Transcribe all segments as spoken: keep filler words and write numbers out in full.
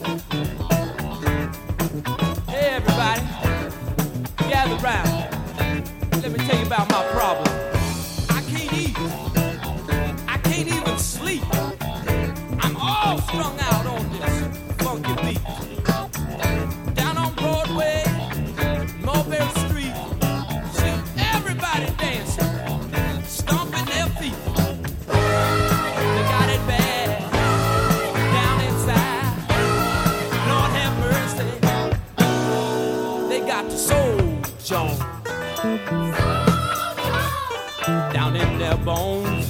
Hey everybody, gather round. Let me tell you about my problem. I can't eat. I can't even sleep. I'm all strung out on this funky beat. Down on Broadway, Mulberry Street, see everybody dancing, stomping their feet. They got it bad down inside. Lord have mercy. They got the soul Jones down in their bones.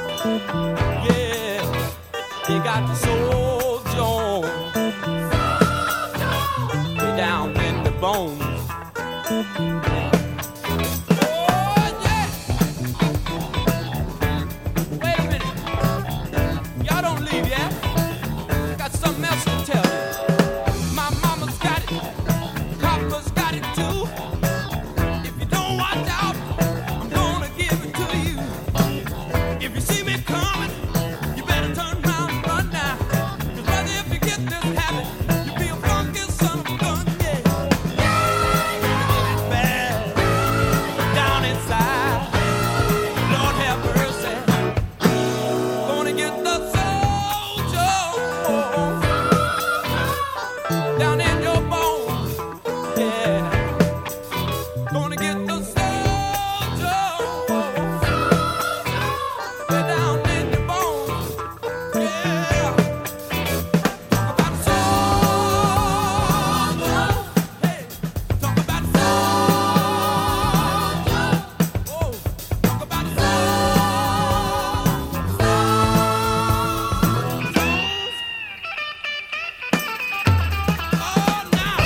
Yeah, they got the soul Jones down in the bones. Oh yeah. Wait a minute. Y'all don't leave yet. I got something else to tell you. My mama's got it. Papa's got it too. If you don't watch out, I'm gonna give it to you. If you see me coming, you better turn around and run now. 'Cause brother, if you get this habit, you'll be a funky son of a gun, yeah. It's bad down inside. Lord have mercy. Gonna get the soldier down in your bones, yeah. Gonna get the soldier down in your bones, yeah. Talk about the soldier, hey. Talk about the soldier, oh. Talk about the soldier. Oh, now.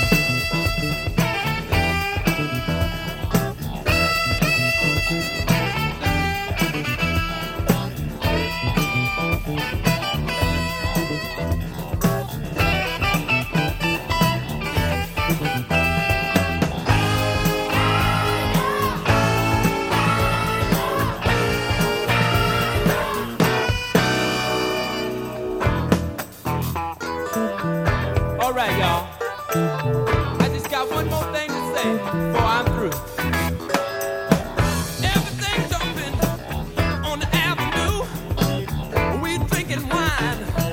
All right, y'all. I just got one more thing to say before I'm through. Everything's jumping on the avenue. We drinking wine.